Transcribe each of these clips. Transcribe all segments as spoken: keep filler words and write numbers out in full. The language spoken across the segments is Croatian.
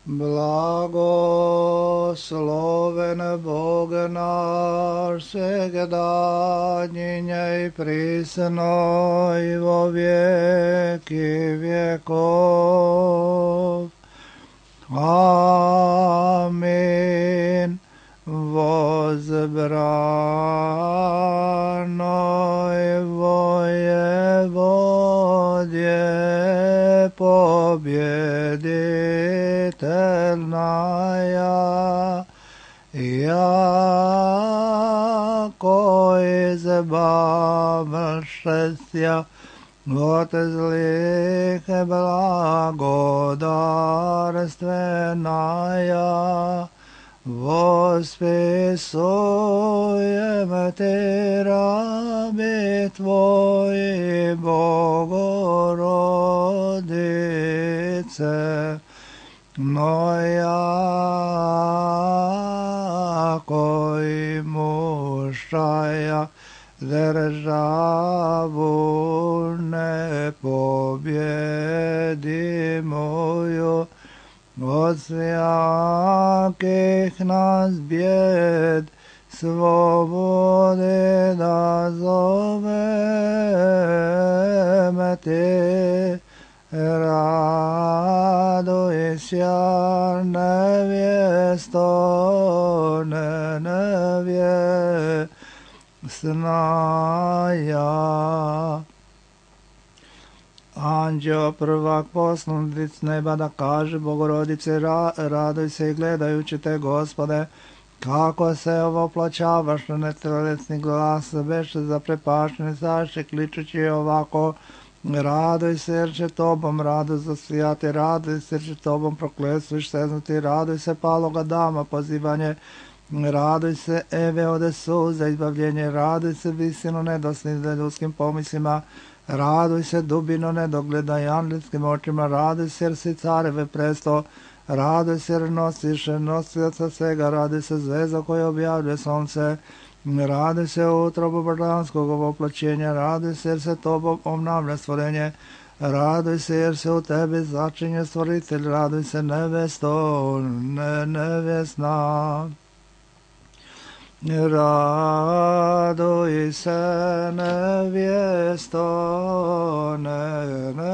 Blagosloven Bog naš, svegda i prisno i vo vijeki vjekov. Amin. Возбранoj воеводje победительная, яко избавившися от злых благодарственная, восписуем Ты, раби Твои, Богородице, но яко имущая державу непобедимую, от всяких нас бед свободы назовем Ты. Радуйся, невесто невестная. Anđeo prvak poslan s neba da kaže Bogorodice, ra, raduj se i gledajući te, Gospode, kako se ovoplaćavaš na netelesni glas, beše zaprepašteni saše, kličući ovako, raduj se jer će tobom rado zasijati, raduj se jer će tobom prokletstviš seznuti, raduj se paloga dama, pozivanje, raduj se Eve ode suza, izbavljenje, raduj se visino nedosni za ljudskim pomislima, raduj se dubino nedogledaj angelskim očima, raduj se jer si careve presto, raduj se jer nosiš nosioca svega, raduj se zvezda koja objavljuje sunce, raduj se utrobu božanskog ovoplaćenja, raduj se jer se tobom obnavlja stvorenje, raduj se jer se u tebi začinje stvoritelj, raduj se nevesto, ne, nevjesna. Raduj se nevjesto, ne,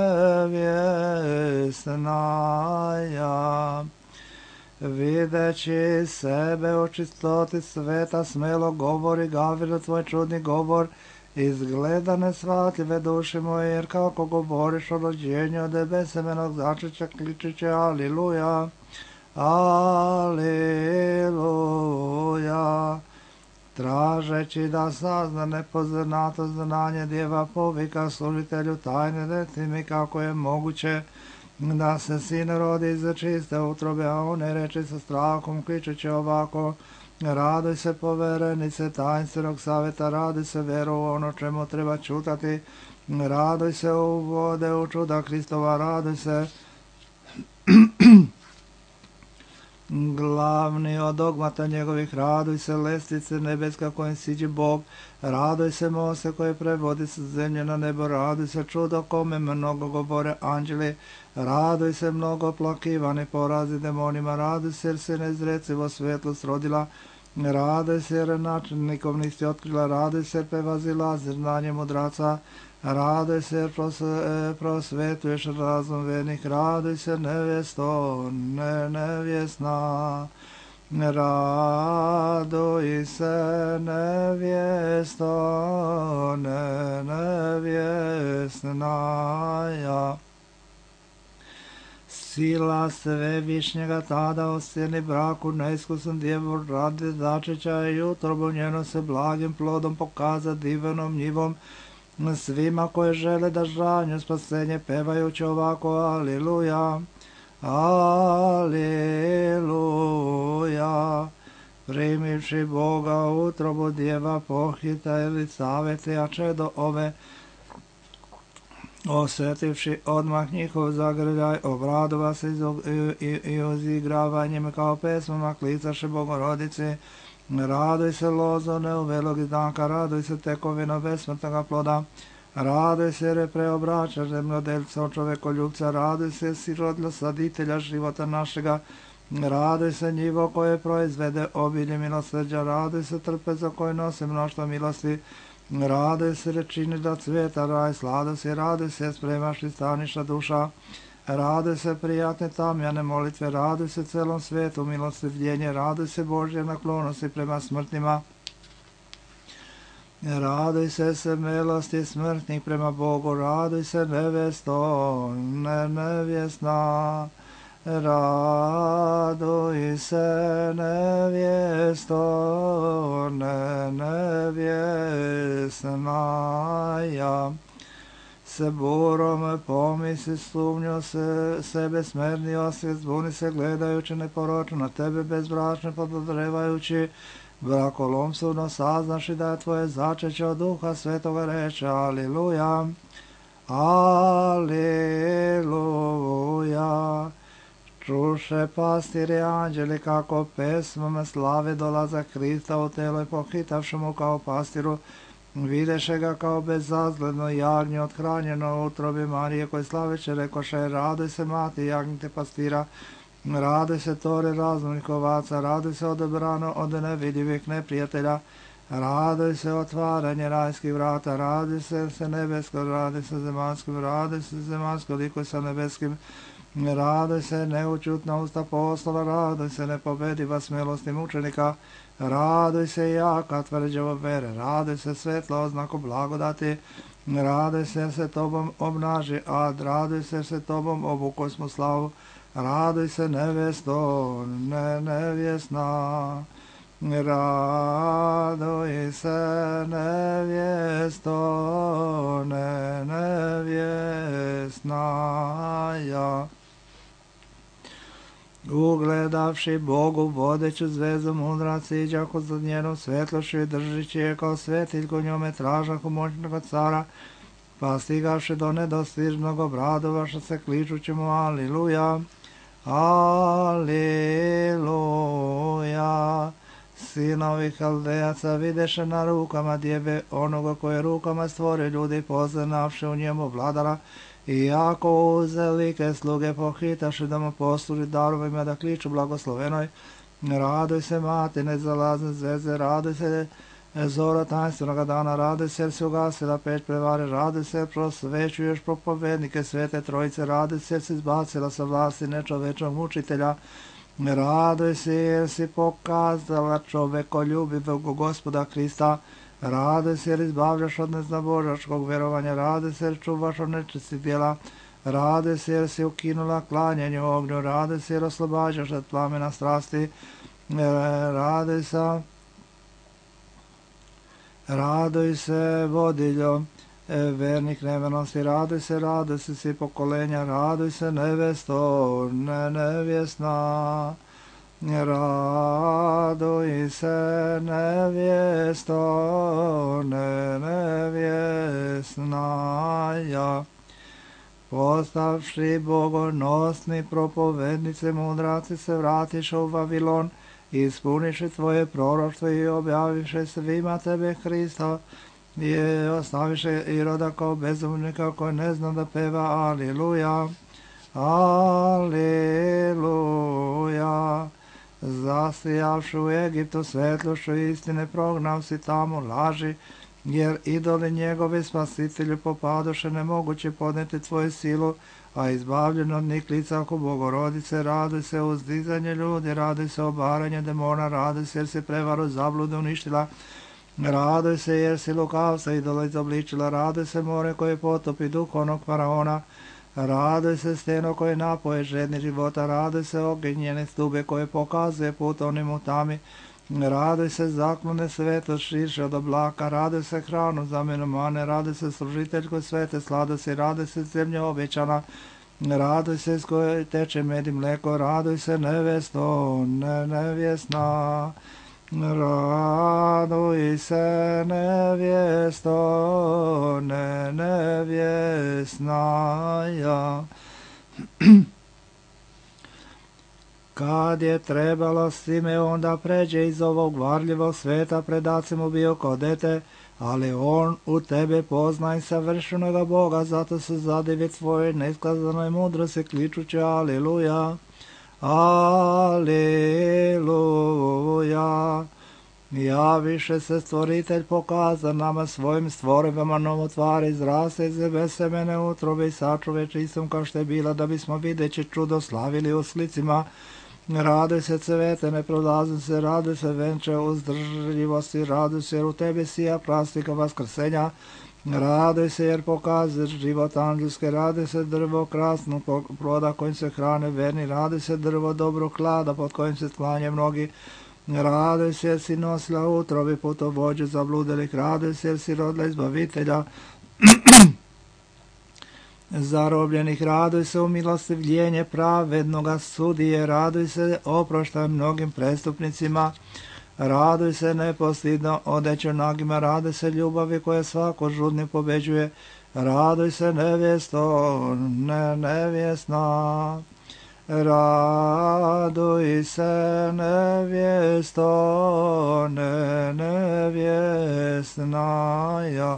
nevjesnaja. Videći sebe u čistoti sveta, smelo govori Gavrilu tvoj čudni govor, izgleda nesvatljive duši moje, jer kako govoriš o rođenju od besemenog začeća, kličući aliluja, aliluja. Tražeći da sazna nepoznato znanje djeva povika služitelju tajne, reci mi kako je moguće da se sin rodi iz čiste utrobe, a on ne reče sa strahom, kličući ovako, raduj se poverenice tajnstvenog savjeta, raduj se vjeru u ono čemu treba čutati, raduj se u vode u čuda Hristova, raduj se glavni od dogmata njegovih, raduj se lestvice nebeska kojim siđe Bog, raduj se mose koje prevodi sa zemlje na nebo, raduj se čudo kome mnogo govore anđeli, raduj se mnogo plakivani porazi demonima, raduj se jer se neizrecivo svetlost rodila, raduj se jer načinnikom nisi otkrila, raduj se jer prevazila znanje mudraca, raduj se jer pros, e, prosvetuješ razum vernih, raduj se nevjesto, ne, nevjesna, raduj se nevjesto, ne, nevjesnaja. Sila svevišnjega tada osjeni braku neiskusan djevu radi začeća i utrobu njeno se blagim plodom pokaza divanom njivom svima koje žele da žanju spasenje pevajući ovako aliluja, aliluja. Primivši Boga utrobu djeva pohita Elisavete, a čedo ove osjetivši odmah njihov zagrljaj, obradova se i, i, i uzigravanjem kao pesmama klicaše Bogorodici, raduj se lozo neuvelog izdanka, raduj se tekovino besmrtnoga ploda, Raduj se jer je preobraćaš zemljodelca od čovekoljubca, raduj se jer si rodila saditelja života našega, raduj se njivo koje proizvede obilje milosrđa, raduj se trpeza koje nose mnoštvo milosti, raduj se jer čini da cveta raj, slada se, raduj se spremaš i staniša duša, raduj se prijatne tamjane molitve, raduj se celom svetu milostivljenje, raduj se Božje naklonosti prema smrtnima, raduj se se milosti smrtnih prema Bogu, raduj se nevesto, ne nevjesna, raduj se nevjesto, ne nevjesnaja. Se burom pomisli sumnju se, sebe smerni osvijest, zbuni se gledajući neporočno na tebe bezbračne pododrevajući, brakolomstvno saznaši da je tvoje začeće od Duha Svetoga reče, aliluja, aliluja. Čuše pastiri anđeli kako pesmom slave dolaza Krista u telo i pohitavši mu kao pastiru, videše ga kao bezazgledno jagnje othranjeno u utrobi Marije, koji slaveće rekoše, raduj se mati jagnjite pastira, raduj se tore razumnih ovaca, raduj se odebrano od nevidljivih neprijatelja, raduj se otvaranje rajskih vrata, raduj se se nebesko, raduj se zemanskim, raduj se zemansko likuj sa nebeskim, raduj se neučutna usta postola, raduj se nepobediva smilosti mučenika, raduj se jaka tvrđava vere, raduj se svetla oznaku blagodati, raduj se se tobom obnaži ad, raduj se se tobom obuko smo slavu, raduj se nevesto, ne nevjesna, raduj se nevjesto, ne nevjesnaja. Ugledavši Bogu vodeću zvezdu mudrac iđahu za njenom svetlošću i držići je kao svetiljku njome tražahu moćnoga cara, pa stigavši do nedostižnog obradovaša se kličući mu aliluja, aliluja. Sinovi Haldejaca videše na rukama djeve onoga koje rukama stvore ljudi i poznavši u njemu vladara, i jako uzelike sluge pohitaše da mu posluži darovima da kliču blagoslovenoj, raduj se mati nezalazne zvezde, raduj se zora tajnstvenog dana, raduj se jer si ugasila peć prevare, raduj se jer prosvećuješ propovednike svete trojice, raduj se jer si izbacila sa vlasti nečovečnog mučitelja, raduj se jer si pokazala čovekoljubivog Gospoda Krista, raduj se jer izbavljaš od neznabožačkog vjerovanja, raduj se jer čuvaš od nečistih djela, raduj se jer si ukinula klanjanje u ognju, raduj se jer oslobađaš od plamena strasti, raduj se, raduj se vodiljo vernih nevernosti, raduj se, raduj se svi pokolenja, raduj se nevesto, ne nevjesna, raduj se nevjesto, ne nevjesnaja. Postavši bogonosni propovednice mudraci se vratiše u Vavilon, ispuniše tvoje proroštvo i objaviše svima tebe Hrista, i ostaviše Iroda kao bezumnika koji ne zna da peva aliluja, aliluja. Zasijavši u Egiptu svetlošću istine, prognav si tamo laži, jer idoli njegovi spasitelju popadoše nemoguće podneti tvoju silu, a izbavljen od njih licahu Bogorodice, raduj se uzdizanje ljudi, raduj se obaranje demona, raduj se jer si prevaru zabludu uništila, raduj se jer si lukavca idola izobličila, raduj se more koje potopi duh onog faraona, raduj se steno koje napoje žedni života, raduj se ognjene stube koje pokazuje put onim u tami, raduj se zaklone sveto širše od oblaka, raduj se hranu za menomane, raduj se služiteljko svete sladosti, raduj se zemlja obećana, raduj se iz koje teče med i mleko, raduj se nevesto, ne nevjesna, raduj se nevjesto, ne nevjesnaja. Kad je trebalo Simeon da pređe iz ovog varljivog sveta, predaci mu bio kao dete, ali on u tebe poznaj savršenoga Boga, zato se zadivi tvoje neskazanoj mudrosti kličući aleluja, aleluja. Javiše se stvoritelj pokaza nama svojim stvorevama novotvari izraste iz bez semene utrobe i sačuve čistom kao što je bila, da bismo videći čudo slavili u slicima. Raduj se cvete, ne prolazim se, raduj se venče uzdržljivosti, raduj se jer u tebi sija prastika vaskrsenja, raduj se jer pokazuješ život anđelske, raduj se drvo krasno ploda kojim se hrane verni, raduj se drvo dobro klada pod kojim se sklanje mnogi, raduj se jer si nosila utrobi putovođe zabludelih, raduj se jer si rodila izbavitelja zarobljenih, raduj se u milostivljenje pravednoga sudije, raduj se oproštaj mnogim prestupnicima, raduj se nepostidno odeću nagima, raduj se ljubavi koja svako žudni pobeđuje, raduj se nevjesto, ne nevjesna, raduj se nevjesto, ne nevjesna, ja.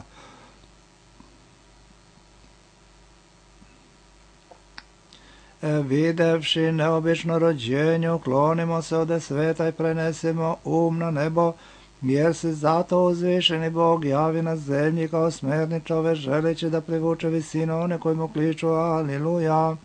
Videvši neobično rođenje, uklonimo se ode sveta i prenesemo um na nebo, jer si zato uzvišeni Bog javi na zemlji kao smerni čove, želeći da privuče visinu one koji mu kliču aleluja,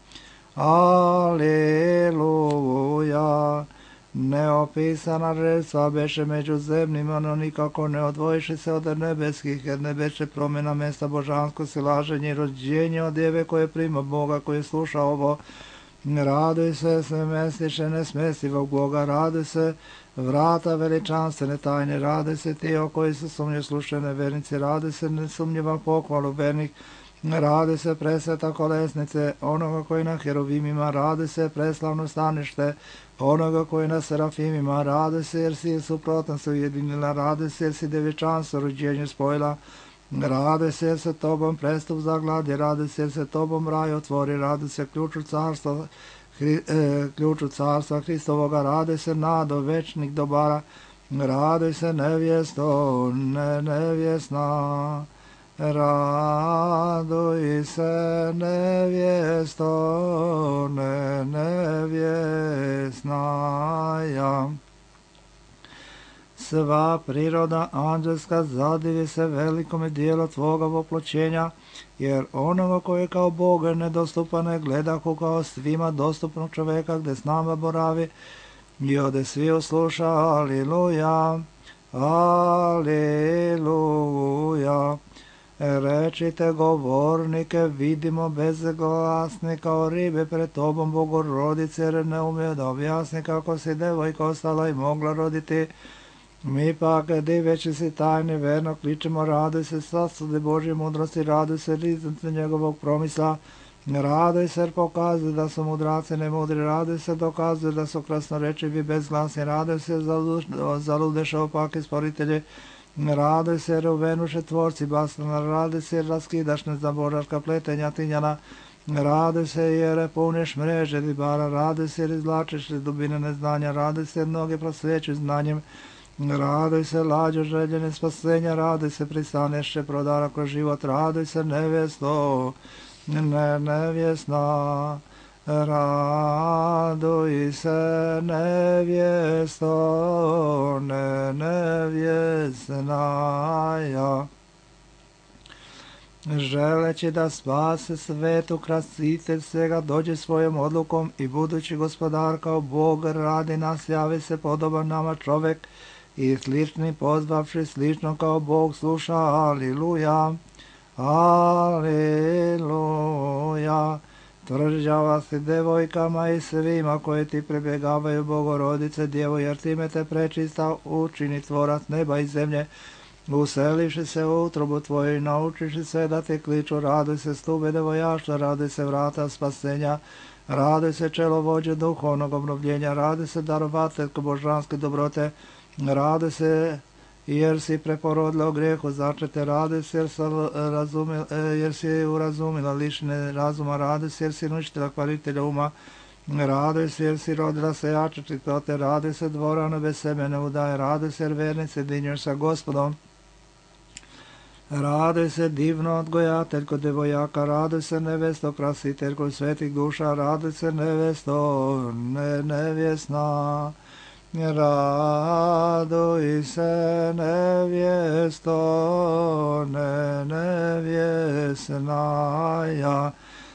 aleluja. Neopisana žrtva beše među zemljima, no nikako ne odvojiši se od nebeskih, jer ne beše promjena mjesta božansko silaženje i rođenje od djeve koje prima Boga, koji sluša ovo. Raduj se sve mestiše nesmestivog Boga, raduj se vrata veličanstvene tajne, raduj se ti o koji se sumnje slušene vernici, raduj se nesumnjiva pohvalu vernih, raduj se presveta kolesnice onoga koji na heruvimima, raduj se preslavno stanište onoga koji na serafimima, raduj se jer si suprotno se ujedinila, raduj se jer si djevičanstvo rođenje spojila, raduj se jer se tobom prestup zagladi, raduj se jer se tobom raj otvori, raduj se ključu carstva, hri, eh, ključu carstva Hristovoga, raduj se nado večnih dobara, raduj se nevjesto, ne nevjesna, raduj se nevjesto, ne nevjesna, ja. Sva priroda anđelska zadivi se velikome dijelu tvoga voploćenja, jer onoga koji kao Boga nedostupane gledahu kao svima dostupnog čoveka gde s nama boravi, i ode svi usluša aleluja, aleluja. Rečite govornike, vidimo bezglasni kao ribe pred tobom, Bogorodice, jer ne umije da objasni kako si devojka ostala i mogla roditi. Mi pak, diveći si tajni, verno kličemo, raduj se sasude Božje mudrosti, raduj se riznice njegovog promisla, raduj se jer pokazuje da su mudraci nemudri, raduj se dokazuje da su krasnorečivi bezglasni, raduj se zaludeše opake sporitelji, raduj se jer uvenuše tvorci baslana, raduj se jer raskidaš nezaboraška pletenja tinjana, raduj se jer puniš mreže ribara, raduj se jer izvlačiš dubine neznanja, raduj se jer mnoge prosvećuj znanjem, raduj se lađo željene spasenja, raduj se pristanešće prodara kroz život, raduj se nevjesto, ne nevjesna, raduj se nevjesto, ne nevjesna, ja. Želeći da spase svetu, krasitelj svega dođe svojom odlukom i budući gospodar kao Bog radi nas, javi se podoban nama čovek i slični pozvavši slično kao Bog sluša, aleluja, aleluja. Tvrđava si devojkama i svima koje ti prebjegavaju, Bogorodice djevo, jer time te prečista učini tvorac neba i zemlje, useliši se u utrobu tvoju i naučiši se da te kliču, raduj se stube devojaštva, raduj se vrata spasenja, raduj se čelo vođe duhovnog obnovljenja, raduj se darovateljko božanske dobrote, raduj se jer si preporodila o grijehu začete, raduj se jer, razumil, jer si urazumila lišine razuma, raduj se jer si uništila kvaritelja uma, raduj se jer si rodila se jače čitote, raduj se dvorano bez semene udaje, raduj se jer verni se dinješ sa Gospodom, Raduj se divno odgojateljko devojaka, raduj se nevesto krasiteljko svetih duša, raduj se nevesto ne, nevjesna. Raduj se nevjesto ne, nevjesnaja.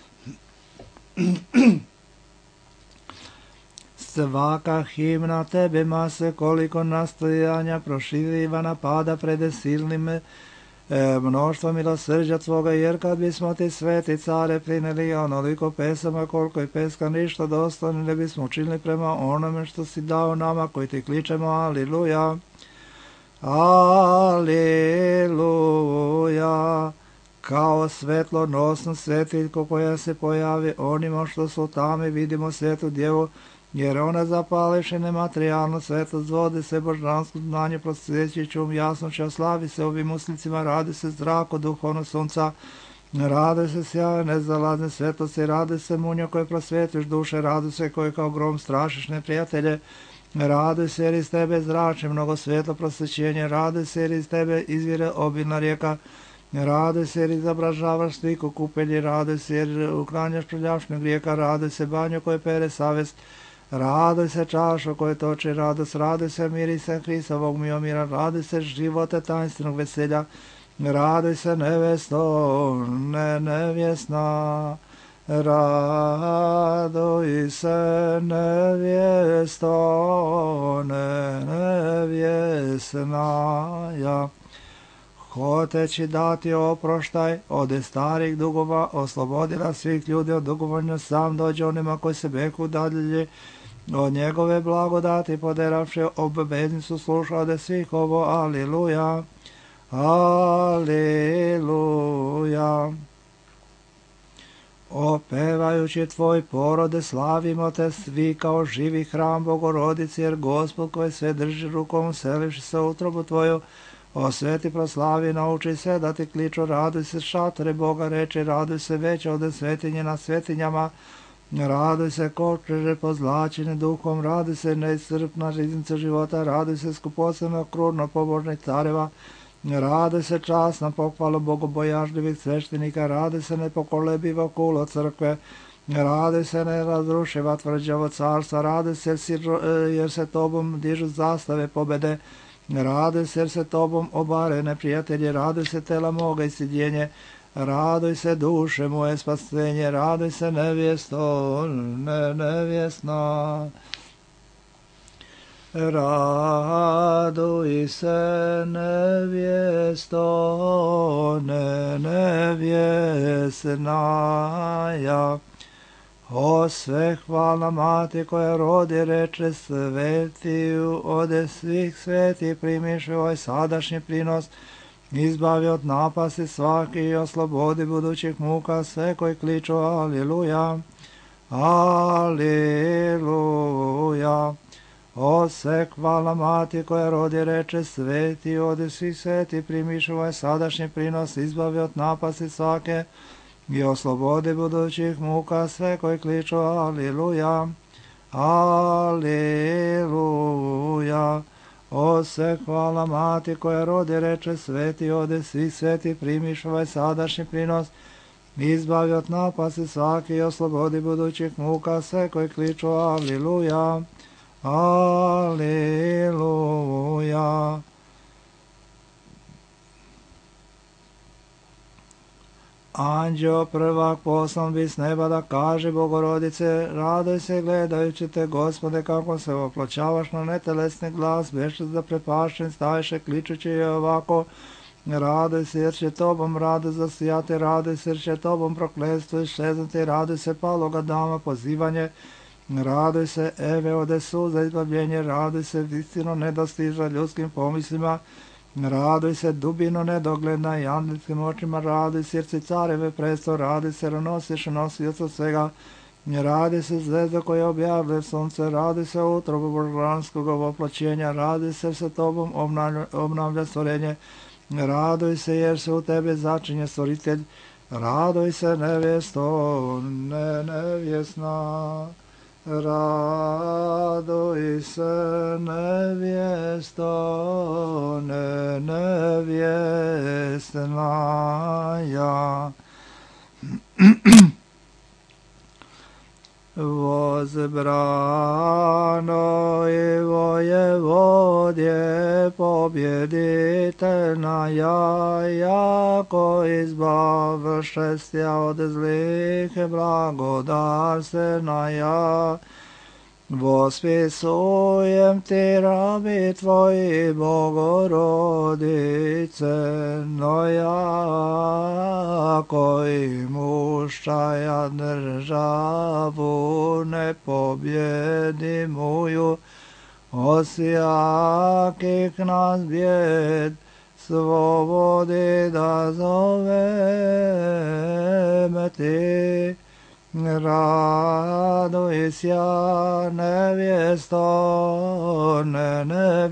Svaka himna tebe mase koliko nastojanja proširivana pada prede silnim e, mnoštvo milosrđa tvoga, jer kad bismo ti sveti care prineli onoliko pesama koliko je peska ništa dostojno ne bismo učinili prema onome što si dao nama koji ti kličemo aliluja, aliluja. Kao svetlo nosno svetiljko koja se pojavi onima što su tamo, vidimo svetu djevu, jer ona zapališe nematerijalno svetlost vode se božansko znanje prosvjećućom jasnoća, slavi se ovim uslicima, radi se zrako duhovno sunca, radi se sjave nezalazne svetlosti, radi se munjo koje prosvjetiš duše, radi se koje kao grom strašiš neprijatelje, radi se jer iz tebe zrači mnogo svetlo prosvećenje, radi se jer iz tebe izvire obilna rijeka, radi se jer izobražavaš sliku kupelji, radi se jer uklanjaš prljašnjeg grijeka, radi se banjo koje pere savest, raduj se čašo koje toči radost, raduj se mirise Hristovog miomira, raduj se živote tajnstvenog veselja, raduj se nevesto ne, nevjesna, raduj se nevjesto ne, nevjesnaja. Hoteći dati oproštaj od starih dugova, oslobodila svih ljudi od dugovanja, sam dođe onima koji se beku dadlje od njegove blagodati, poderavši obveznicu sluša od svih ovo, aliluja, aliluja. Opevajući tvoj porode, slavimo te svi kao živi hram Bogorodici, jer Gospod koji sve drži rukom, seliš se u utrobu tvoju, osveti, proslavi, nauči se da ti kliču, raduj se šatore Boga, reči, raduj se veće od svetinje na svetinjama, raduj se kočeže pozlačene duhom, raduj se neiscrpna riznica života, raduj se skupocena krudno pobožnih careva, raduj se časna pohvala bogobojažljivih sveštenika, raduj se nepokolebivo kulo crkve, raduj se nerazrušiva tvrđavo carstva, raduj se jer se tobom dižu zastave pobede, raduj se jer se tobom obare neprijatelji, raduj se tela moga i sidjenje, raduj se duše moje spasenje, raduj se nevjesto ne, nevjesna, raduj se nevjesto ne, nevjesnaja. O sve hvalna mati koja rodi, reče svetiju, ode svih sveti primiš ovaj sadašnji prinos, izbavi od napasti svaki i oslobodi budućih muka sve koji kliču aliluja, aliluja. O sve hvalna mati koja rodi, reče sveti, ode svih sveti primiš ovaj sadašnji prinos, izbavi od napasti svake i oslobodi budućih muka sve koji kliču aliluja, aliluja. O sve hvala mati koja rodi, reče sveti, ode svi sveti primiš ovaj sadašnji prinos, izbavi od napasti svaki i oslobodi budućih muka sve koji kliču aliluja, aliluja. Anđeo prvak poslan bi s neba da kaže Bogorodice, raduj se gledajući te, Gospode, kako se opločavaš na netelesni glas, beše zaprepašten, staješe kličući je ovako, raduj se jer će tobom rado zasijati, raduj se jer će tobom prokletstvo iščeznuti, raduj se paloga dama pozivanje, raduj se eve ode suza izbavljenje, raduj se istino nedostiža ljudskim pomislima, raduj se dubino nedogledna i angelskim očima, raduj srce careve presto, raduj se ronosiš nosioca svega, raduj se zvezda koja objavlja sunce, raduj se utrobu božanskog oploćenja, raduj se se tobom obnavlja, obnavlja stvorenje, raduj se jer se u tebe začinje stvoritelj, raduj se nevjesto ne, nevjesna, Raduj se, nevjesto, ne nevjesnaja. Возбрано и воеводje победительная, яко избавшестя od zlih благодарственная. Восписуем ти раби Твои, Богородиce, но яко имущая державу непобедимую, от всяких нас бед, свободы да зовем Ти. Радуйся, невесто, не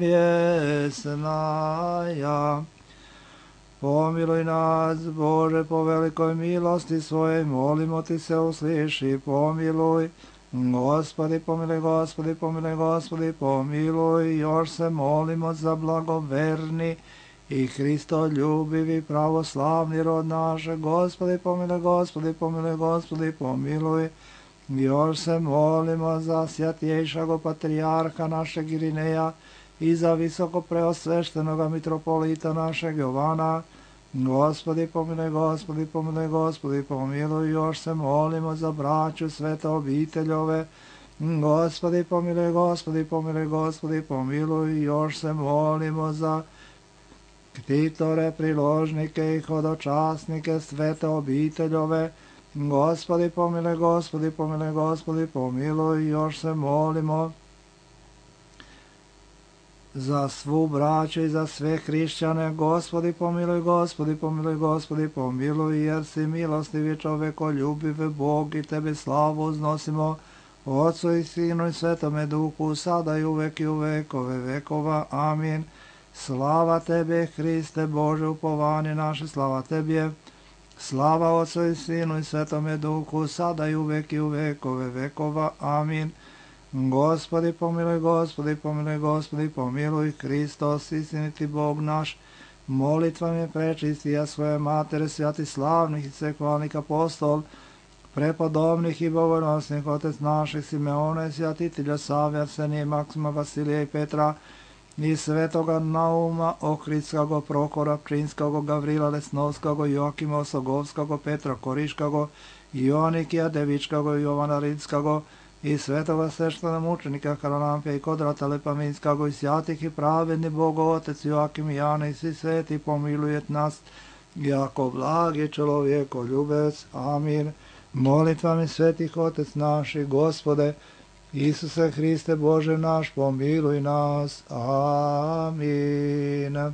невесная. Помилуй нас, Боже, по великой милости Своей, молимо Ти се, услыши, помилуй. Господи, помилуй, Господи, помилуй, Господи, помилуй. Još se molimo za blagoverni i Hristoljubivi pravoslavni rod naše. Gospodi, pomiluje, Gospodi, pomiluje, Gospodi, pomiluj. Još se molimo za svjatjejšago patrijarha našeg Irineja i za visoko preosveštenoga mitropolita našeg Jovana. Gospodi, pomiluje, Gospodi, pomiluje, Gospodi, pomiluj. Još se molimo za braću svete obiteljove. Gospodi, pomiluje, Gospodi, pomiluje, Gospodi, pomiluj. Još se molimo za ktitore, priložnike i hodočasnike svete obiteljove. Gospodi, pomiluje, Gospodi, pomiluje, Gospodi, pomiluj. Još se molimo za svu braću i za sve hrišćane. Gospodi, pomiluj, Gospodi, pomiluj, Gospodi, pomiluj, jer si milostivi, čovekoljubiv Bog, i Tebi slavu uznosimo, Otcu i Sinu i Svetome Duhu, sada i uvek i u vekove vekova. Amin. Slava Tebe, Hriste Bože, upovanje naše, slava Tebe. Slava Otcu i Sinu i Svetome Duhu, sada i uvek i u vekove vekova. Amin. Gospodi, pomiluj, Gospodi, pomiluj, Gospodi, pomiluj. Hristos, istiniti Bog naš, molitvami prečistija svoje matere, svjati slavnih i sekvalnih apostol, prepodobnih i bogonosnih, otec naših Simeona, svjatitelja Savija, Arsenija, Maksima, Vasilija i Petra, i svetoga Nauma, Ohridskog, Prokora, Pčinskog, Gavrila Lesnovskog, Joakima Osogovskog, Petra Koriškog, Ionikija Devičkog, Jovana Ridskog, i svetoga sveštena mučenika Haralampija i Kodrata Lepaminskog, i svjatih i pravedni Bogo Otec Joakim i Jana i svi sveti, pomilujet nas, jako blagi čovjeko ljubec. Amin. Molitvami svetih Otec naših, Gospode, Isuse Hriste Bože naš, pomiluj nas. Amin.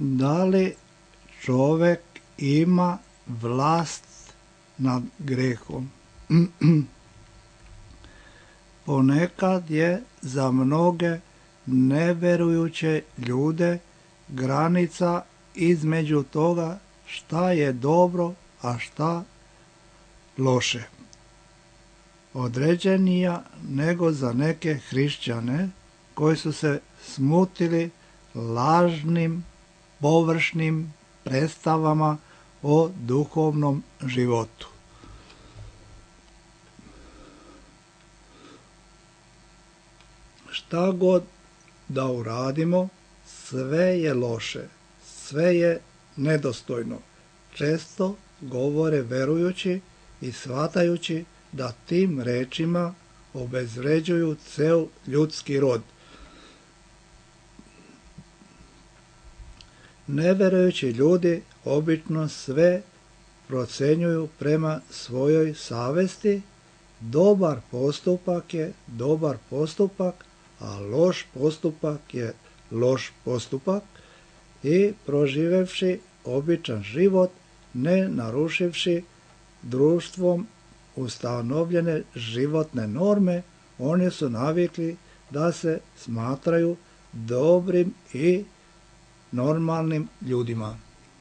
Da li čovjek ima vlast nad grehom? Ponekad je za mnoge neverujuće ljude granica između toga šta je dobro, a šta loše određenija nego za neke hrišćane koji su se smutili lažnim, površnim predstavama o duhovnom životu. Šta god da uradimo, sve je loše, sve je nedostojno. Često govore verujući i shvatajući da tim rečima obezvređuju ceo ljudski rod. Neverujući ljudi obično sve procenjuju prema svojoj savesti. Dobar postupak je dobar postupak, a loš postupak je loš postupak, i proživevši običan život, ne narušivši društvom ustanovljene životne norme, oni su navikli da se smatraju dobrim i normalnim ljudima.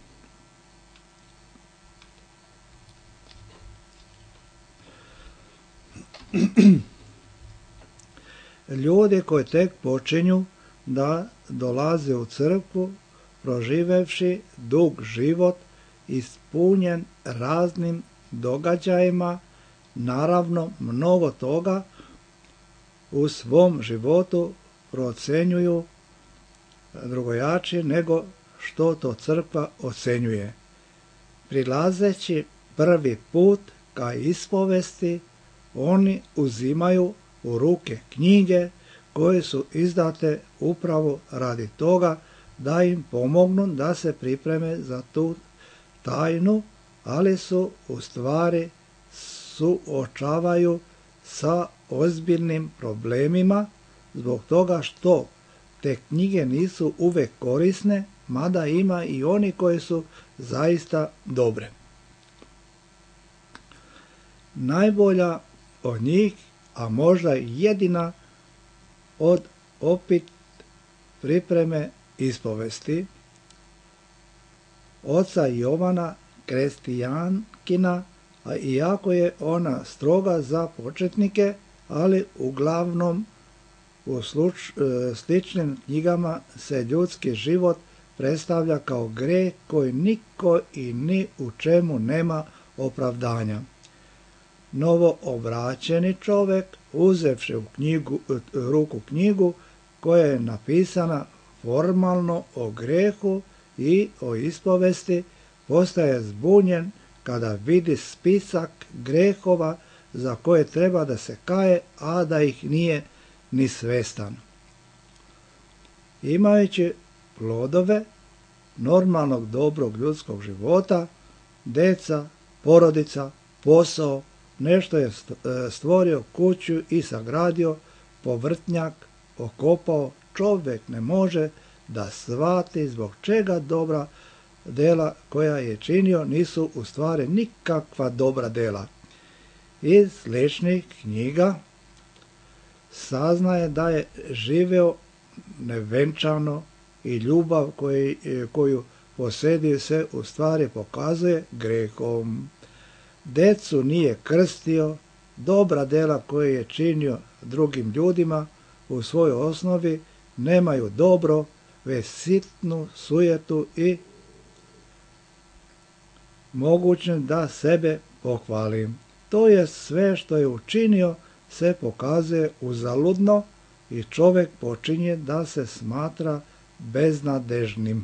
Ljudi koji tek počinju da dolaze u crkvu, proživevši dug život, ispunjen raznim događajima, naravno mnogo toga u svom životu procenjuju drugojačije nego što to crkva ocenjuje. Prilazeći prvi put ka ispovesti, oni uzimaju u ruke knjige koje su izdate upravo radi toga da im pomognu da se pripreme za tu tajnu, ali su u stvari suočavaju sa ozbiljnim problemima zbog toga što te knjige nisu uvek korisne, mada ima i oni koji su zaista dobre. Najbolja od njih, a možda jedina od opit pripreme ispovesti oca Jovana Krestijankina, a iako je ona stroga za početnike, ali uglavnom u sluč, sličnim knjigama se ljudski život predstavlja kao greh koji niko i ni u čemu nema opravdanja. Novo obraćeni čovjek, uzevši u knjigu, ruku knjigu koja je napisana formalno o grehu i o ispovesti, postaje zbunjen kada vidi spisak grehova za koje treba da se kaje, a da ih nije ni svestan. Imajući plodove normalnog dobrog ljudskog života, deca, porodica, posao, nešto je stvorio kuću i sagradio, povrtnjak okopao, čovjek ne može da shvati zbog čega dobra dela koja je činio nisu u stvari nikakva dobra dela. Iz sličnih knjiga saznaje da je živeo nevenčano i ljubav koju, koju posjeduje se u stvari pokazuje grehom. Decu nije krstio, dobra dela koje je činio drugim ljudima u svojoj osnovi nemaju dobro, već sitnu sujetu i moguće da sebe pohvalim. To je sve što je učinio se pokazuje uzaludno i čovjek počinje da se smatra beznadežnim.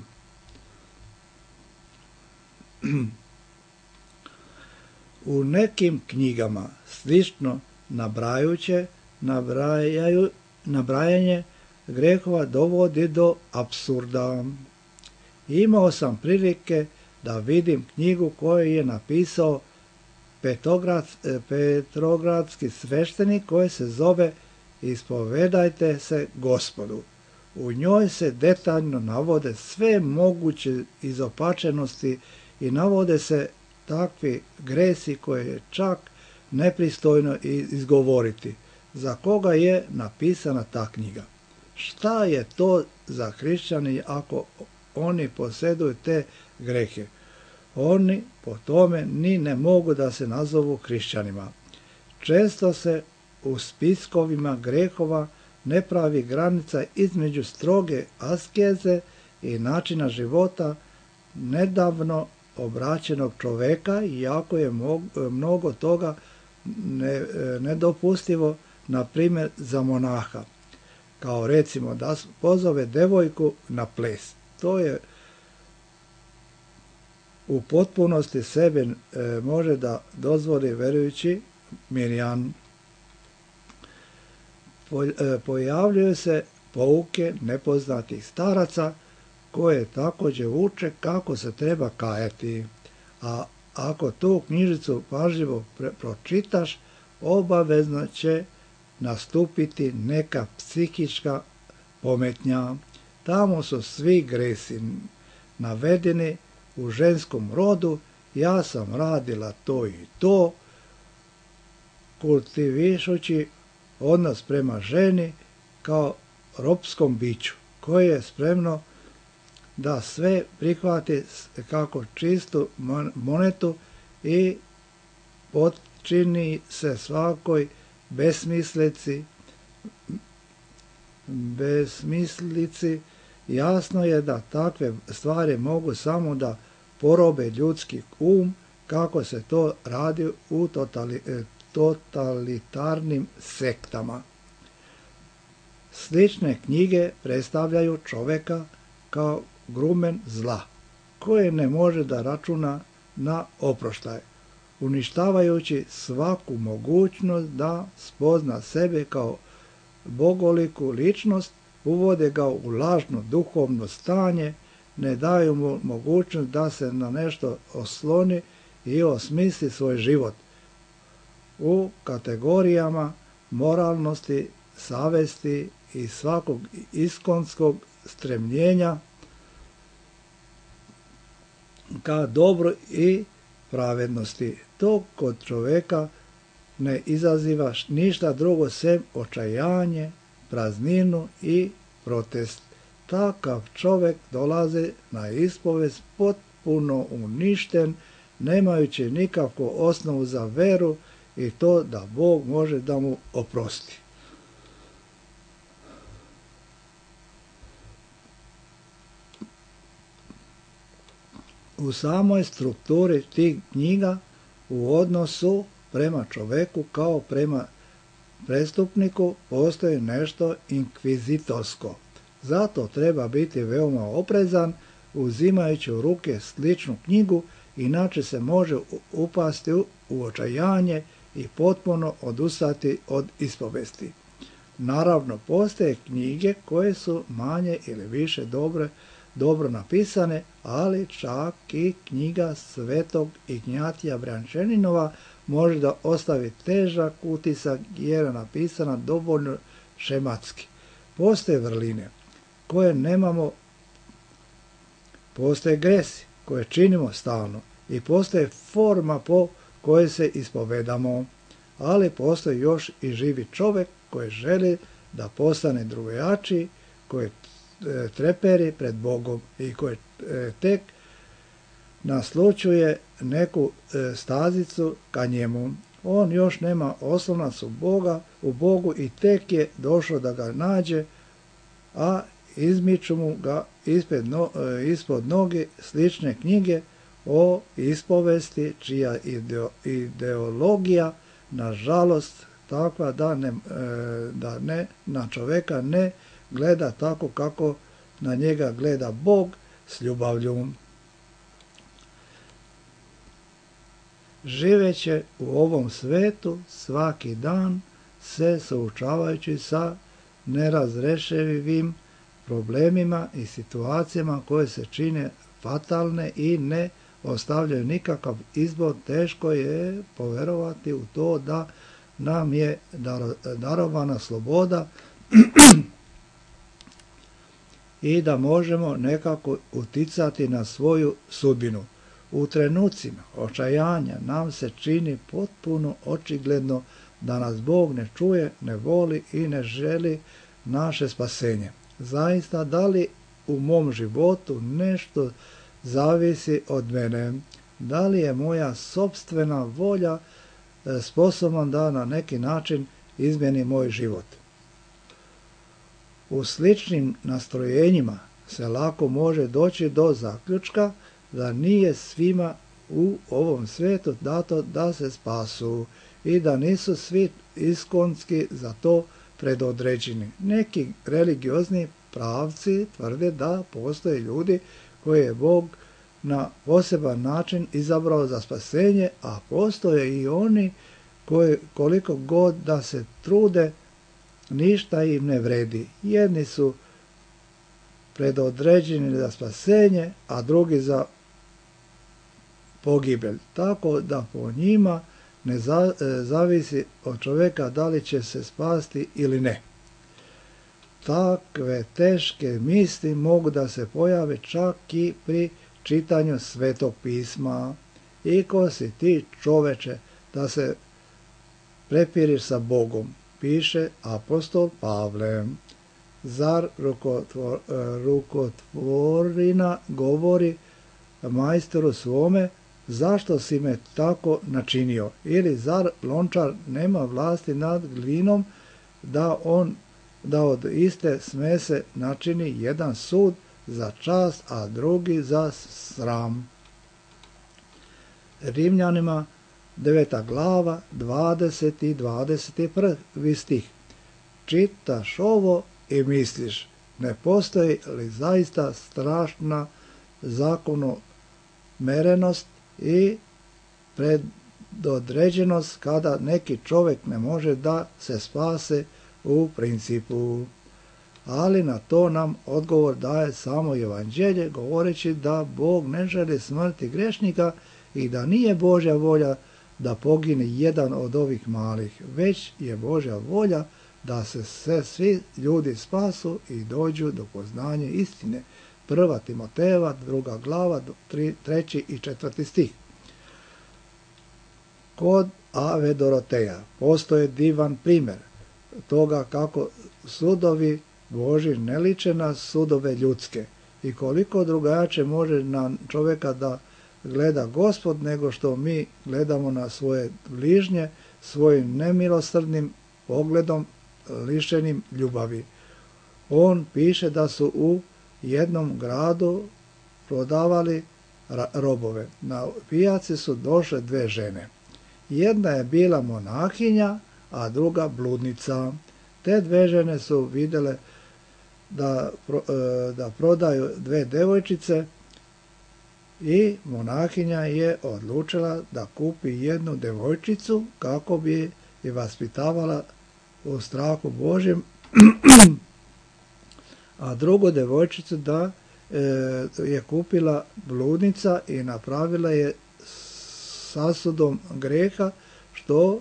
U nekim knjigama slično nabrajuće nabrajaju, nabrajanje grehova dovodi do apsurda. Imao sam prilike da vidim knjigu koju je napisao Petrograd, petrogradski sveštenik koji se zove Ispovedajte se Gospodu. U njoj se detaljno navode sve moguće izopačenosti i navode se takvi gresi koje je čak nepristojno izgovoriti. Za koga je napisana ta knjiga? Šta je to za hrišćani ako oni posjeduju te grehe? Oni po tome ni ne mogu da se nazovu hrišćanima. Često se u spiskovima grehova ne pravi granica između stroge askeze i načina života nedavno obraćenog čoveka, iako je mnogo toga nedopustivo, na primjer za monaha. Kao recimo da pozove devojku na ples. To je u potpunosti sebe e, može da dozvoli verujući Mirjan. Po, e, pojavljuju se pouke nepoznatih staraca koje također uče kako se treba kajati. A ako tu knjižicu pažljivo pre, pročitaš, obavezno će nastupiti neka psihička pometnja. Tamo su svi gresi navedeni u ženskom rodu. Ja sam radila to i to, kultivišući odnos prema ženi kao ropskom biću, koje je spremno da sve prihvati kako čistu monetu i potčini se svakoj besmislici, besmislici. Jasno je da takve stvari mogu samo da porobe ljudski um, kako se to radi u totali, totalitarnim sektama. Slične knjige predstavljaju čoveka kao grumen zla, koje ne može da računa na oproštaj, uništavajući svaku mogućnost da spozna sebe kao bogoliku ličnost, uvode ga u lažno duhovno stanje, ne daju mu mogućnost da se na nešto osloni i osmisli svoj život u kategorijama moralnosti, savesti i svakog iskonskog stremljenja ka dobro i pravednosti. To kod čoveka ne izaziva ništa drugo sem očajanje, prazninu i protest. Takav čovek dolazi na ispovest potpuno uništen, nemajući nikakvu osnovu za veru i to da Bog može da mu oprosti. U samoj strukturi tih knjiga u odnosu prema čoveku kao prema prestupniku postoji nešto inkvizitorsko. Zato treba biti veoma oprezan uzimajući u ruke sličnu knjigu, inače se može upasti u očajanje i potpuno odustati od ispovesti. Naravno, postoje knjige koje su manje ili više dobre, dobro napisane, ali čak i knjiga Svetog Ignjatija Brjančaninova može da ostavi težak utisak jer je napisana dovoljno šematski. Postoje vrline koje nemamo, postoje gresi koje činimo stalno i postoje forma po kojoj se ispovedamo, ali postoji još i živi čovjek koji želi da postane drugačiji, koji treperi pred Bogom i koji tek naslućuje neku stazicu ka njemu. On još nema oslonac u Boga, u Bogu i tek je došao da ga nađe, a izmiču mu ga ispod, no, ispod noge slične knjige o ispovesti, čija ideo, ideologija nažalost takva da ne, da ne na čoveka ne gleda tako kako na njega gleda Bog s ljubavlju. Živeće u ovom svetu svaki dan se suočavajući sa nerazrešivim problemima i situacijama koje se čine fatalne i ne ostavljaju nikakav izbor, teško je poverovati u to da nam je darovana sloboda i da možemo nekako uticati na svoju sudbinu. U trenucima očajanja nam se čini potpuno očigledno da nas Bog ne čuje, ne voli i ne želi naše spasenje. Zaista, da li u mom životu nešto zavisi od mene? Da li je moja sopstvena volja sposobna da na neki način izmjeni moj život? U sličnim nastrojenjima se lako može doći do zaključka da nije svima u ovom svijetu dato da se spasu i da nisu svi iskonski za to predodređeni. Neki religiozni pravci tvrde da postoje ljudi koje je Bog na poseban način izabrao za spasenje, a postoje i oni koji koliko god da se trude ništa im ne vredi. Jedni su predodređeni za spasenje, a drugi za pogibelj. Tako da po njima ne zavisi od čovjeka da li će se spasti ili ne. Takve teške misli mogu da se pojave čak i pri čitanju Svetog pisma. I ko si ti, čoveče, da se prepiriš sa Bogom, piše apostol Pavle. Zar rukotvor, rukotvorina govori majstoru svome, zašto si me tako načinio? Ili zar lončar nema vlasti nad glinom da on da od iste smese načini jedan sud za čast, a drugi za sram? Rimljanima deveta glava, dvadeseti i dvadeset prvi stih. Čitaš ovo i misliš, ne postoji li zaista strašna zakonomerenost i predodređenost kada neki čovjek ne može da se spase u principu? Ali na to nam odgovor daje samo evanđelje, govoreći da Bog ne želi smrti grešnika i da nije Božja volja da pogine jedan od ovih malih, već je Božja volja da se sve, svi ljudi spasu i dođu do poznanja istine. Prva Timotejeva, druga glava, tri, treći i četvrti stih. Kod Ave Doroteja postoje divan primjer toga kako sudovi Božji ne liče na sudove ljudske i koliko drugačije može na čovjeka da gleda Gospod nego što mi gledamo na svoje bližnje svojim nemilosrdnim pogledom lišenim ljubavi. On piše da su u jednom gradu prodavali robove. Na pijaci su došle dve žene. Jedna je bila monahinja, a druga bludnica. Te dve žene su vidjele da, da prodaju dve devojčice i monahinja je odlučila da kupi jednu devojčicu kako bi je vaspitavala u strahu Božjem, a drugu devojčicu da e, je kupila bludnica i napravila je sasudom greha, što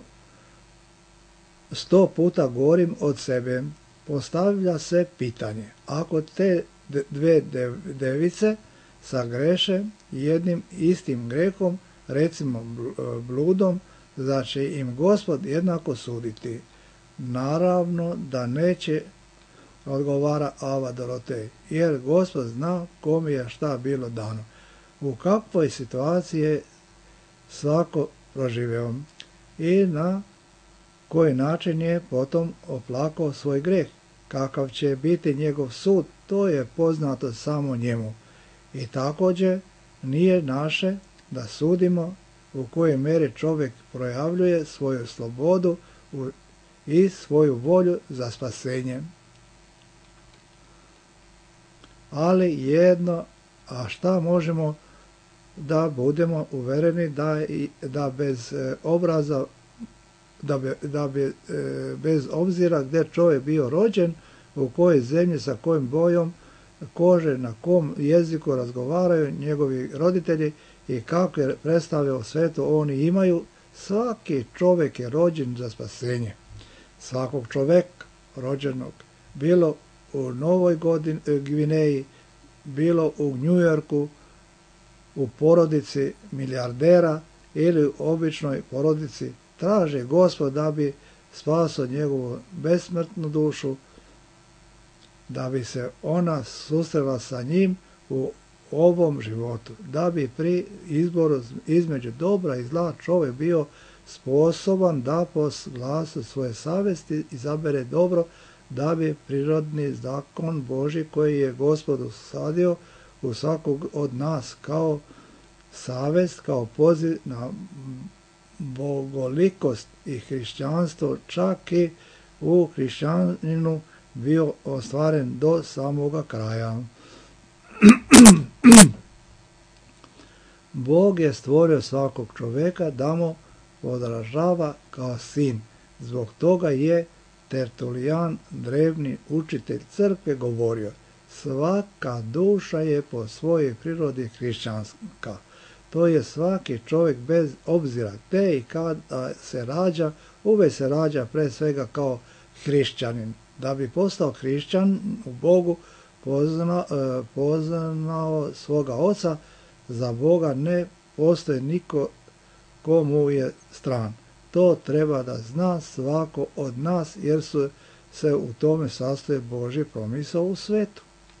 sto puta gorim od sebe. Postavlja se pitanje, ako te dve device sagreše jednim istim grehom, recimo bludom, da će im Gospod jednako suditi? Naravno da neće, odgovara Ava Dorotej, jer Gospod zna kom je šta bilo dano. U kakvoj situaciji je svako proživeo i na koji način je potom oplakao svoj greh. Kakav će biti njegov sud, to je poznato samo njemu. I također nije naše da sudimo u kojoj meri čovjek projavljuje svoju slobodu i svoju volju za spasenje. Ali jedno, a šta možemo da budemo uvereni da, da bez obraza, da, be, da be, bez obzira gdje čovjek bio rođen, u kojoj zemlji, sa kojim bojom kože, na kom jeziku razgovaraju njegovi roditelji i kako je predstavljao svetu oni imaju, svaki čovjek je rođen za spasenje. Svakog čovjeka rođenog, bilo u Novoj godini, Gvineji, bilo u New Yorku, u porodici milijardera ili u običnoj porodici, traže Gospod da bi spasao njegovu besmrtnu dušu, da bi se ona susrela sa njim u ovom životu, da bi pri izboru između dobra i zla čovjek bio sposoban da po glasu svoje savjesti izabere dobro, da bi prirodni zakon Božji koji je Gospod usadio u svakog od nas kao savjest, kao poziv na bogolikost i hrišćanstvo, čak i u hrišćaninu bio ostvaren do samoga kraja. Bog je stvorio svakog čovjeka da mu odražava kao sin. Zbog toga je Tertulijan, drevni učitelj crkve, govorio: svaka duša je po svojoj prirodi hrišćanska. To je svaki čovjek bez obzira gdje i kada se rađa, uvijek se rađa pre svega kao hrišćanin. Da bi postao hrišćan u Bogu, pozna, poznao svoga oca, za Boga ne postoji niko ko mu je stran. To treba da zna svako od nas, jer su se u tome sastoje Božji promisao u svetu.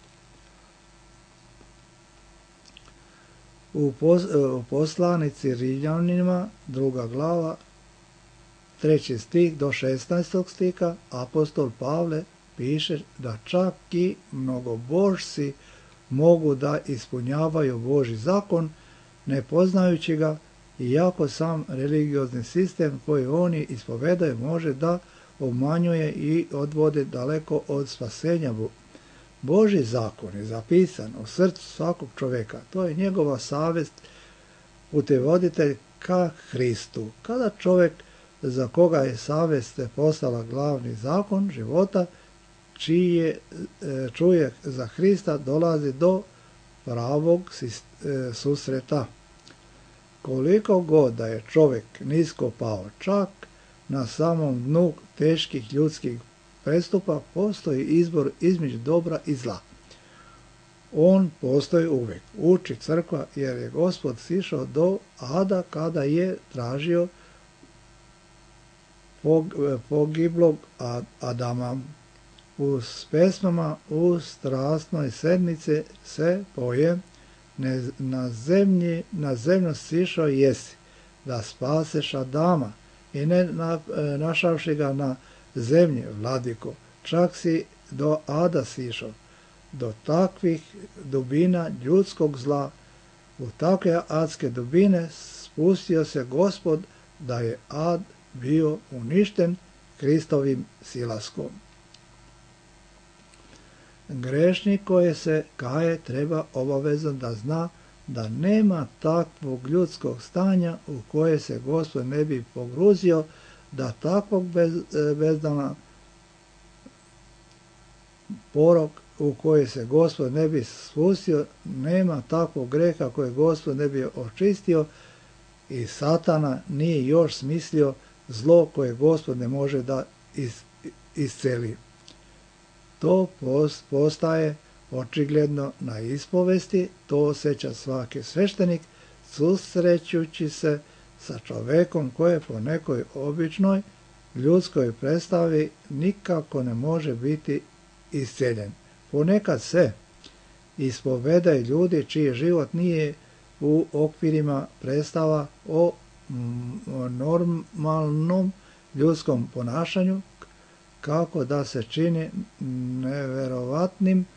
U, pos, u poslanici Rimljanima, druga glava, treći stih do šesnaestog stiha, apostol Pavle piše da čak i mnogobožci mogu da ispunjavaju Božji zakon, ne poznajući ga, iako sam religiozni sistem koji oni ispovedaju može da obmanjuje i odvode daleko od spasenja. Božji zakon je zapisan u srcu svakog čovjeka. To je njegova savjest, putevoditelj ka Hristu. Kada čovjek za koga je savjest postala glavni zakon života, čiji je, čuje za Hrista, dolazi do pravog susreta. Koliko god da je čovjek nisko pao, čak na samom dnu teških ljudskih prestupa, postoji izbor između dobra i zla. On postoji uvijek. Uči crkva, jer je Gospod sišao do ada kada je tražio pogiblog Adama. U pesmama u strasnoj sedmici se poje: ne, na zemlji, na zemlju sišao jesi, da spaseš Adama, i ne na, našavši ga na zemlji, vladiko, čak si do ada sišao, do takvih dubina ljudskog zla, u takve adske dubine spustio se Gospod, da je ad bio uništen Hristovim silaskom. Grešnik koji se kaje treba obavezno da zna da nema takvog ljudskog stanja u koje se Gospod ne bi pogruzio, da takvog bez, bezdana porok u koji se Gospod ne bi spustio, nema takvog greha koje Gospod ne bi očistio, i Satana nije još smislio zlo koje Gospod ne može da is, isceli. To postaje očigledno na ispovesti, to osjeća svaki sveštenik susrećući se sa čovekom koje po nekoj običnoj ljudskoj predstavi nikako ne može biti isceljen. Ponekad se ispovedaju ljudi čiji život nije u okvirima predstava o normalnom ljudskom ponašanju, kako da se čini neverovatnim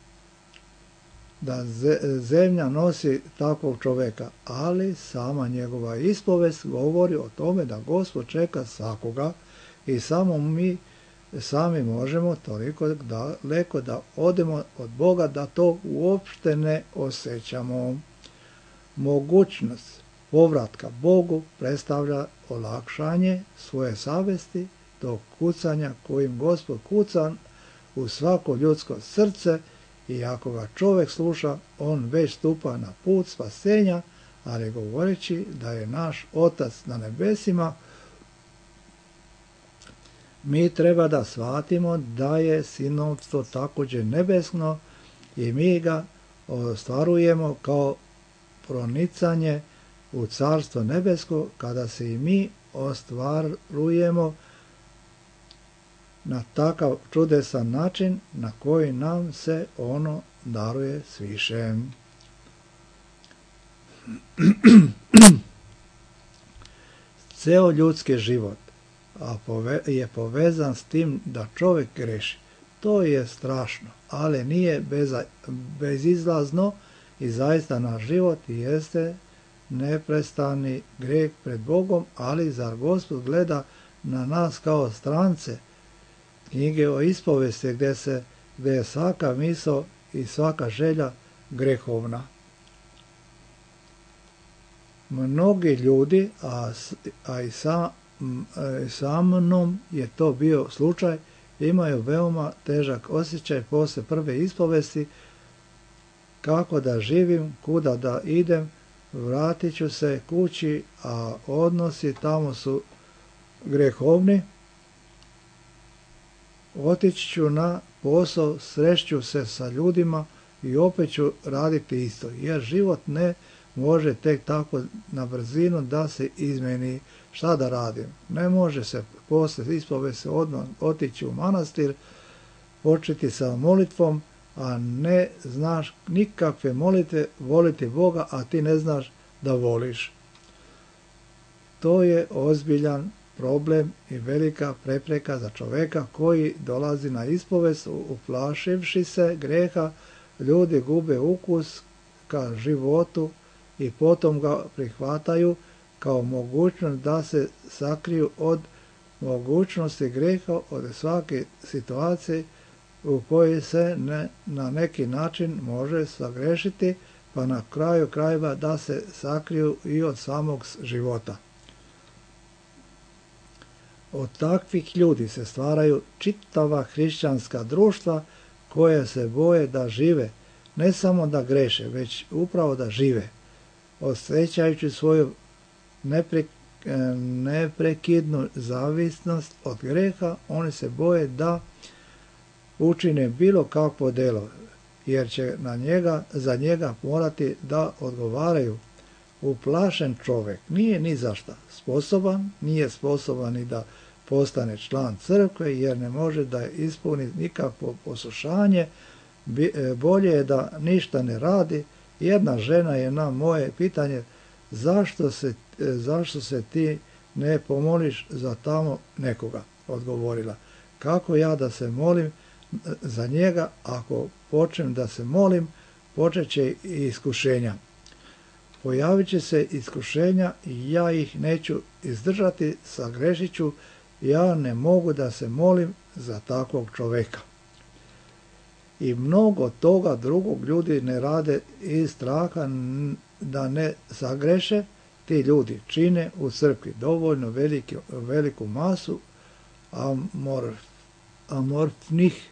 da zemlja nosi takvog čovjeka, ali sama njegova ispovest govori o tome da Gospod čeka svakoga i samo mi sami možemo toliko daleko da odemo od Boga da to uopšte ne osjećamo. Mogućnost povratka Bogu predstavlja olakšanje svoje savesti, tog kucanja kojim Gospod kuca u svako ljudsko srce, i ako ga čovjek sluša, on već stupa na put spasenja, ali govoreći da je naš Otac na nebesima, Mi treba da shvatimo da je sinovstvo također nebesno i mi ga ostvarujemo kao pronicanje u carstvo nebesko kada se i mi ostvarujemo na takav čudesan način na koji nam se ono daruje sviše. Ceo ljudski život je povezan s tim da čovjek greši. To je strašno, ali nije bezizlazno i zaista naš život jeste neprestani greh pred Bogom, ali zar Gospod gleda na nas kao strance? Knjige o ispovesti gdje, se, gdje je svaka misao i svaka želja grehovna. Mnogi ljudi, a, a i sa, sa mnom je to bio slučaj, imaju veoma težak osjećaj poslije prve ispovesti kako da živim, kuda da idem, vratit ću se kući, a odnosi tamo su grehovni. Otići ću na posao, srešću se sa ljudima i opet ću raditi isto, jer život ne može tek tako na brzinu da se izmeni. Šta da radim? Ne može se posle ispovesti odmah otići u manastir, početi sa molitvom, a ne znaš nikakve molitve, voliti Boga, a ti ne znaš da voliš. To je ozbiljan problem i velika prepreka za čoveka koji dolazi na ispovest uplašivši se greha. Ljudi gube ukus ka životu i potom ga prihvataju kao mogućnost da se sakriju od mogućnosti greha, od svake situacije u kojoj se ne, na neki način može sagrešiti, pa na kraju krajeva da se sakriju i od samog života. Od takvih ljudi se stvaraju čitava hrišćanska društva koje se boje da žive, ne samo da greše, već upravo da žive. Osjećajući svoju nepre, neprekidnu zavisnost od greha, oni se boje da učine bilo kakvo delo, jer će na njega, za njega morati da odgovaraju. Uplašen čovjek nije ni za šta sposoban, nije sposoban ni da postane član crkve, jer ne može da ispuni nikakvo poslušanje. Bolje je da ništa ne radi. Jedna žena je na moje pitanje zašto se, zašto se ti ne pomoliš za tamo nekoga odgovorila. Kako ja da se molim za njega? Ako počnem da se molim, počet će i iskušenja. Pojavit će se iskušenja i ja ih neću izdržati, sagrešit ću. Ja ne mogu da se molim za takvog čoveka. I mnogo toga drugog ljudi ne rade iz straha da ne sagreše. Ti ljudi čine u crkvi dovoljno veliki, veliku masu amorf, amorfnih,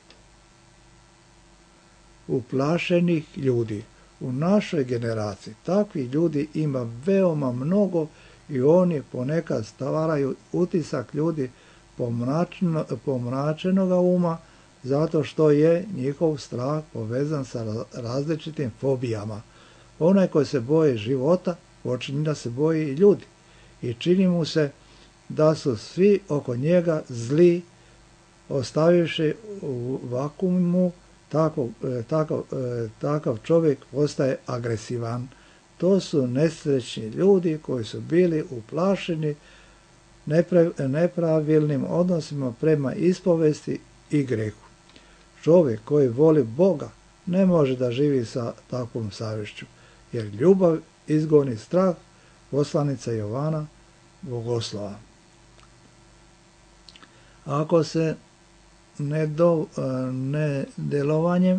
uplašenih ljudi. U našoj generaciji takvih ljudi ima veoma mnogo i oni ponekad stvaraju utisak ljudi pomračeno, pomračenoga uma, zato što je njihov strah povezan sa različitim fobijama. Onaj koji se boji života, počinje da se boji i ljudi. I čini mu se da su svi oko njega zli, ostavivši u vakuumu, takav, takav, takav čovjek postaje agresivan. To su nesrećni ljudi koji su bili uplašeni nepravilnim odnosima prema ispovesti i grehu. Čovjek koji voli Boga ne može da živi sa takvom savješću, jer ljubav izgoni strah, poslanica Jovana Bogoslova. Ako se nedelovanjem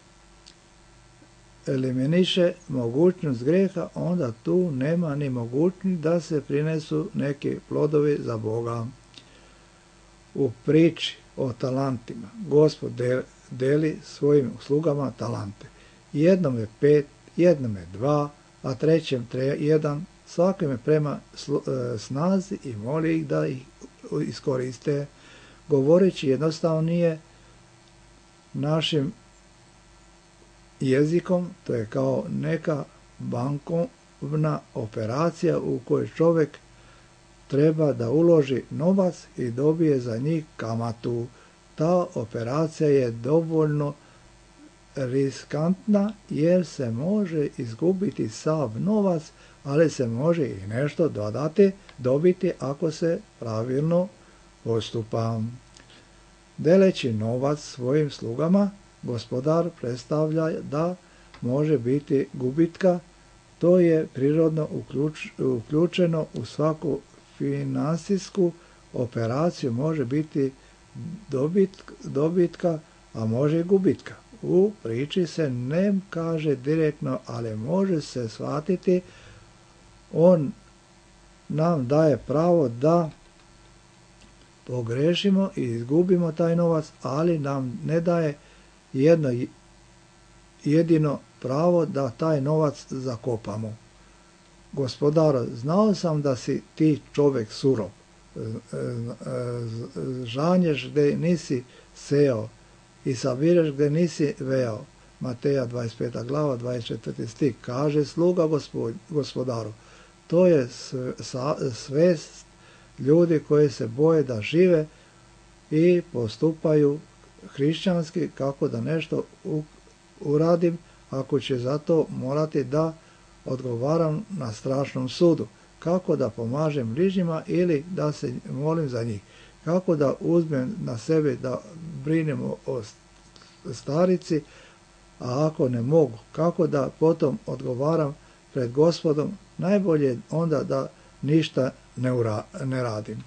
eliminiše mogućnost greha, onda tu nema ni mogućnosti da se prinesu neki plodovi za Boga. U priči o talentima Gospod deli svojim slugama talente. Jednom je pet, jednom je dva, a trećem tre, jedan, svakom je prema snazi i moli ih da ih iskoriste. govoreći jednostavnije našim jezikom, to je kao neka bankovna operacija u kojoj čovjek treba da uloži novac i dobije za njih kamatu. Ta operacija je dovoljno riskantna jer se može izgubiti sav novac, ali se može i nešto dodati, dobiti ako se pravilno postupa. Deleći novac svojim slugama, gospodar predstavlja da može biti gubitka. To je prirodno uključ, uključeno u svaku financijsku operaciju, može biti dobit, dobitka, a može i gubitka. U priči se ne kaže direktno, ali može se shvatiti. On nam daje pravo da pogrešimo i izgubimo taj novac, ali nam ne daje jedno jedino pravo da taj novac zakopamo. Gospodaro, znao sam da si ti čovjek surov, žanješ gdje nisi seo i sabireš gdje nisi veo. Mateja dvadeset peta glava, dvadeset četvrti stih, kaže sluga gospodaru. To je svest ljudi koji se boje da žive i postupaju hrišćanski, kako da nešto uradim ako će zato morati da odgovaram na strašnom sudu. Kako da pomažem bližnjima ili da se molim za njih. Kako da uzmem na sebe da brinem o starici, a ako ne mogu. Kako da potom odgovaram pred Gospodom. Najbolje onda da ništa ne, ura, ne radim.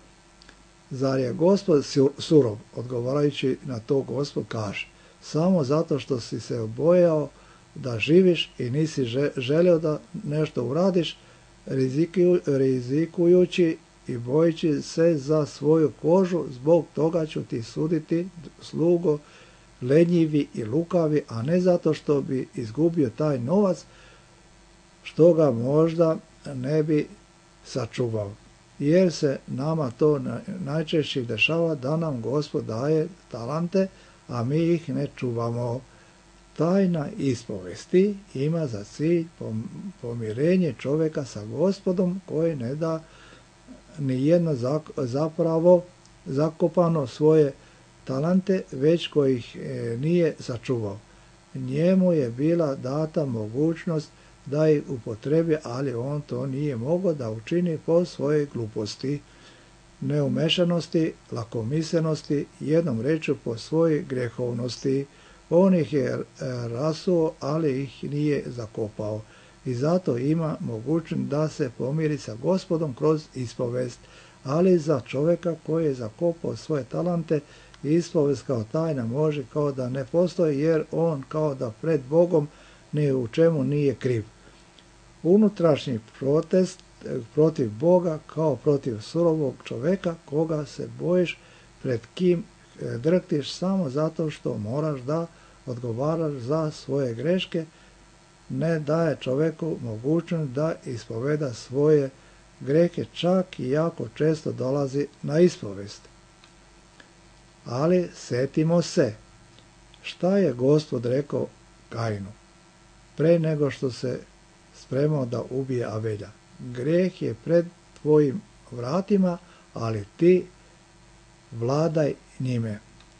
Zar je Gospod surov? Odgovarajući na to Gospod kaže, samo zato što si se obojao da živiš i nisi želeo da nešto uradiš, rizikuju, rizikujući i bojeći se za svoju kožu, zbog toga ću ti suditi, slugo, lenjivi i lukavi, a ne zato što bi izgubio taj novac, što ga možda ne bi sačuvao. Jer se nama to najčešće dešava da nam Gospod daje talante, a mi ih ne čuvamo. Tajna ispovesti ima za cilj pomirenje čovjeka sa Gospodom, koji ne da nijedno zapravo zakopano svoje talante, već koji ih nije sačuvao. Njemu je bila data mogućnost da ih upotrebi, ali on to nije mogao da učini po svojoj gluposti, neumešanosti, lakomislenosti, jednom rečju po svojoj grehovnosti. On ih je rasuo, ali ih nije zakopao. I zato ima mogućnost da se pomiri sa Gospodom kroz ispovest. Ali za čovjeka koji je zakopao svoje talante, ispovest kao tajna može kao da ne postoji, jer on kao da pred Bogom ni u čemu nije kriv. Unutrašnji protest protiv Boga kao protiv surovog čovjeka koga se bojiš, pred kim drhtiš samo zato što moraš da odgovaraš za svoje greške, ne daje čovjeku mogućnost da ispoveda svoje grehe, čak i jako često dolazi na ispovest. Ali setimo se, šta je Gospod rekao Kainu pre nego što se spremao da ubije Abelja. Greh je pred tvojim vratima, ali ti vladaj njime.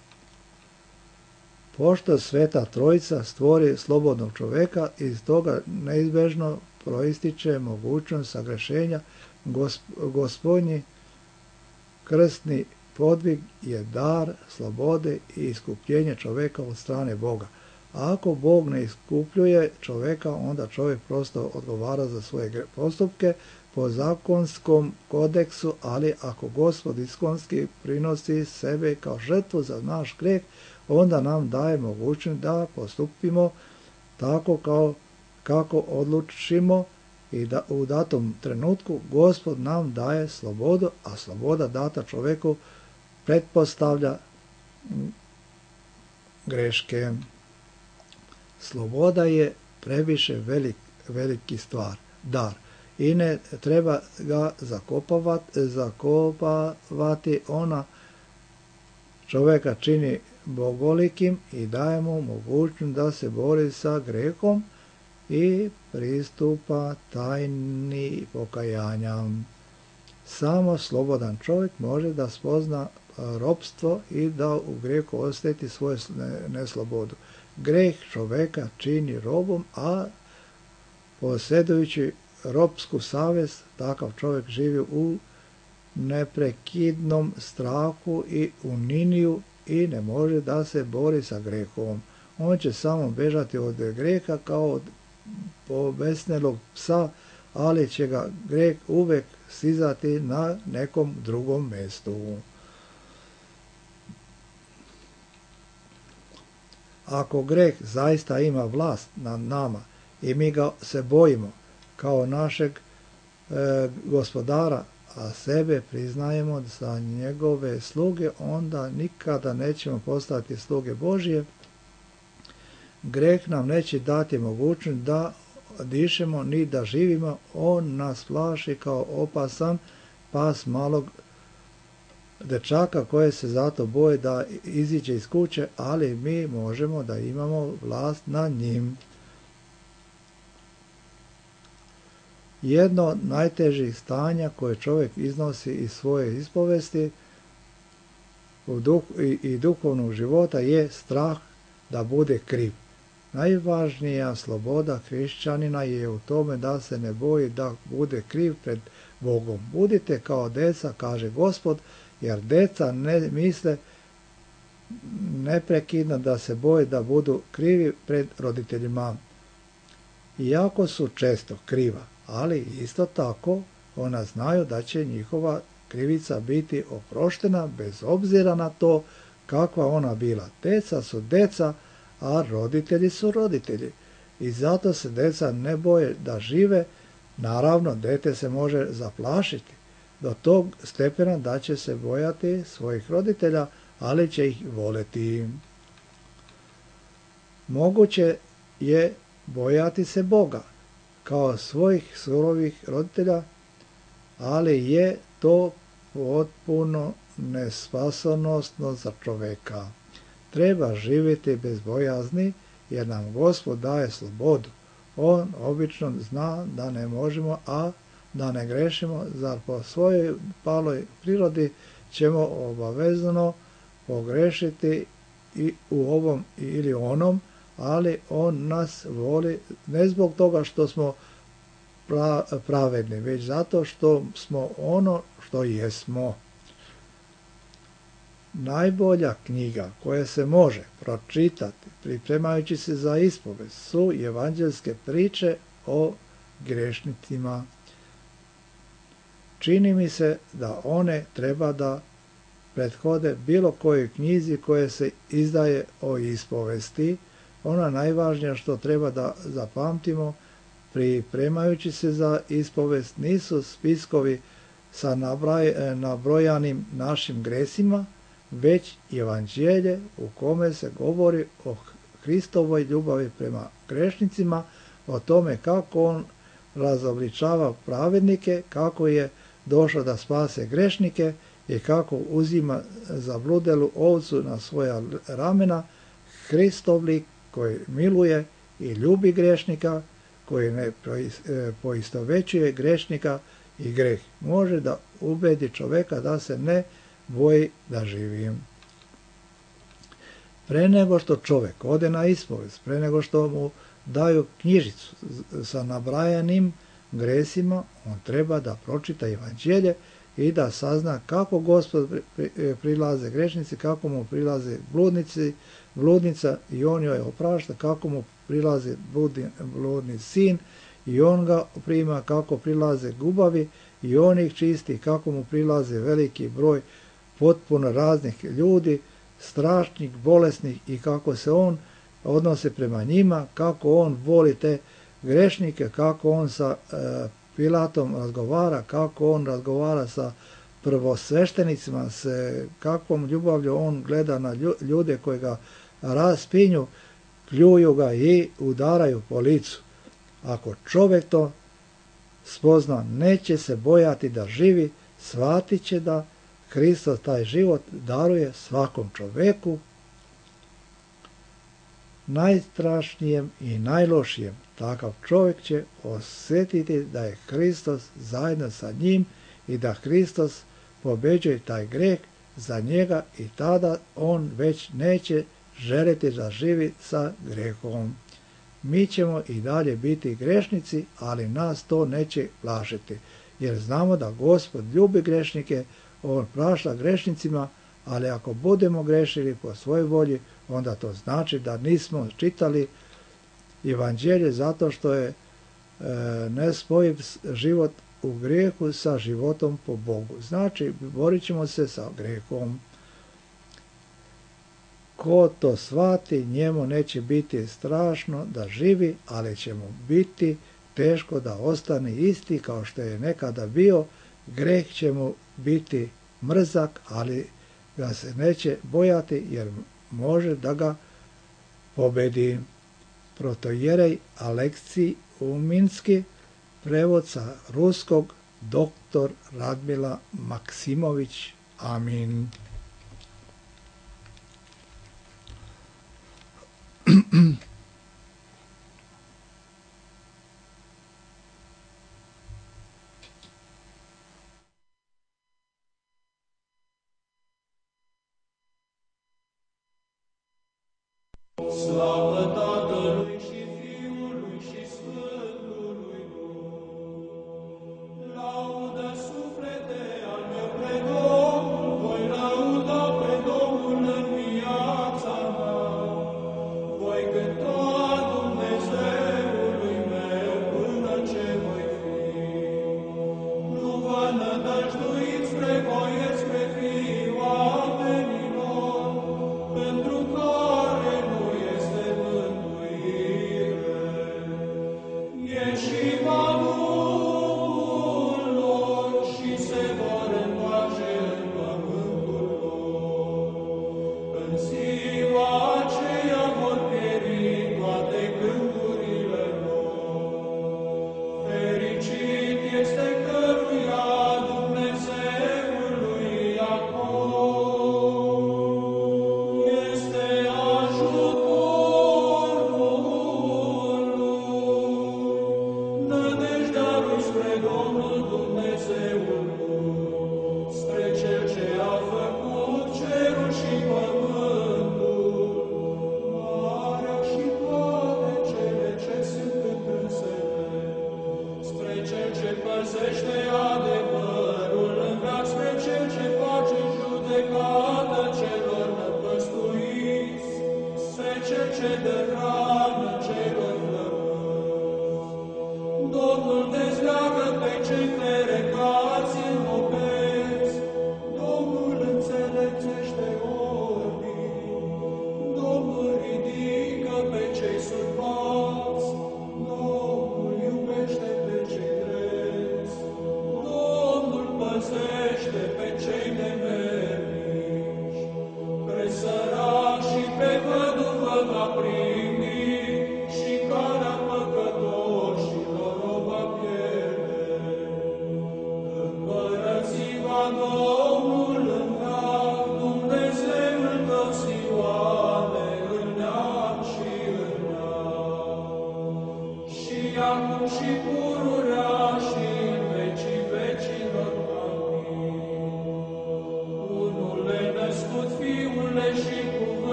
Pošto Sveta Trojica stvori slobodnog čovjeka, iz toga neizbežno proističe mogućnost sagrešenja. Gospodnji krstni podvig je dar slobode i iskupljenje čovjeka od strane Boga. A ako Bog ne iskupljuje čovjeka, onda čovjek prosto odgovara za svoje postupke po zakonskom kodeksu, ali ako Gospod iskonski prinosi sebe kao žrtvu za naš greh, onda nam daje mogućnost da postupimo tako kao kako odlučimo i da u datom trenutku Gospod nam daje slobodu, a sloboda data čovjeku pretpostavlja greške. Sloboda je previše velik, veliki stvar, dar. I ne treba ga zakopavati, zakopavati ona čovjeka čini bogolikim i daje mu mogućnost da se bori sa grehom i pristupa tajni pokajanja. Samo slobodan čovjek može da spozna ropstvo i da u grijehu osjeti svoju neslobodu. Greh čovjeka čini robom, a posjedujući ropsku savjest, takav čovjek živi u neprekidnom strahu i uniniju i ne može da se bori sa grehom. On će samo bežati od greha kao od pobesnelog psa, ali će ga greh uvijek stizati na nekom drugom mjestu. Ako greh zaista ima vlast nad nama i mi ga se bojimo kao našeg e, gospodara, a sebe priznajemo za njegove sluge, onda nikada nećemo postati sluge Božje. Greh nam neće dati mogućnost da dišemo ni da živimo. On nas plaši kao opasan pas malog dečaka koje se zato boje da iziđe iz kuće, ali mi možemo da imamo vlast nad njim. Jedno od najtežih stanja koje čovjek iznosi iz svoje ispovesti u duh, i, i duhovnog života je strah da bude kriv. Najvažnija sloboda hrišćanina je u tome da se ne boji da bude kriv pred Bogom. Budite kao deca, kaže Gospod, jer deca ne misle neprekidno da se boje da budu krivi pred roditeljima. Iako su često kriva, ali isto tako ona znaju da će njihova krivica biti oproštena bez obzira na to kakva ona bila. Deca su deca, a roditelji su roditelji. I zato se deca ne boje da žive. Naravno, dete se može zaplašiti do tog stepena da će se bojati svojih roditelja, ali će ih voleti. Moguće je bojati se Boga kao svojih surovih roditelja, ali je to potpuno nespasonosno za čovjeka. Treba živjeti bez bojazni, jer nam Gospod daje slobodu. On obično zna da ne možemo, a da ne grešimo, zar po svojoj paloj prirodi ćemo obavezno pogrešiti i u ovom ili onom, ali on nas voli ne zbog toga što smo pravedni, već zato što smo ono što jesmo. Najbolja knjiga koja se može pročitati pripremajući se za ispovest su evanđelske priče o grešnicima. Čini mi se da one treba da prethode bilo kojoj knjizi koje se izdaje o ispovesti. Ona najvažnija što treba da zapamtimo pripremajući se za ispovest nisu spiskovi sa nabrojanim našim gresima, već evanđelje u kome se govori o Hristovoj ljubavi prema grešnicima, o tome kako on razobličava pravednike, kako je došao da spase grešnike i kako uzima zabludelu ovcu na svoja ramena, Hristov lik koji miluje i ljubi grešnika, koji ne poistovećuje grešnika i greh. Može da ubedi čovjeka da se ne boji da živi. Pre nego što čovjek ode na ispovest, pre nego što mu daju knjižicu sa nabrajanim gresima, on treba da pročita evanđelje i da sazna kako Gospod prilaze grešnici, kako mu prilaze bludnici, bludnica i on joj oprašta, kako mu prilaze bludni, bludni sin i on ga prima, kako prilaze gubavi i on ih čisti, kako mu prilaze veliki broj potpuno raznih ljudi, strašnih, bolesnih i kako se on odnose prema njima, kako on voli te grešnike, kako on sa e, Pilatom razgovara, kako on razgovara sa prvosveštenicima, se kakvom ljubavlju on gleda na ljude koji ga raspinju, pljuju ga i udaraju po licu. Ako čovjek to spozna, neće se bojati da živi, shvatit će da Hristos taj život daruje svakom čoveku, najstrašnijem i najlošijem. Takav čovjek će osjetiti da je Hristos zajedno sa njim i da Hristos pobeđuje taj greh za njega i tada on već neće želiti da živi sa grehom. Mi ćemo i dalje biti grešnici, ali nas to neće plašiti, jer znamo da Gospod ljubi grešnike, on prašta grešnicima, ali ako budemo grešili po svojoj volji, onda to znači da nismo čitali evanđelje zato što je e, nespojiv život u grijehu sa životom po Bogu. Znači, borit ćemo se sa grehom. Ko to shvati, njemu neće biti strašno da živi, ali će mu biti teško da ostane isti kao što je nekada bio. Greh će mu biti mrzak, ali ga se neće bojati jer može da ga pobedi. Protojerej Aleksij Uminski, prevod sa ruskog, doktor Radmila Maksimović. Amin. Slavă Tatălui și Fiului și Sfântului Duh. Laudă suflete al meu pe Domnul, voi lăuda pe Domnul în viața mea. Voi cânta Dumnezeului meu până ce voi fi. Nu vă nădăjduiți spre voie, spre fiii oamenilor, pentru care nu este vânt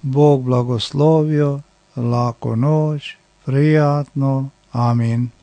Bog blagoslovio, laku noć, prijatno, amin.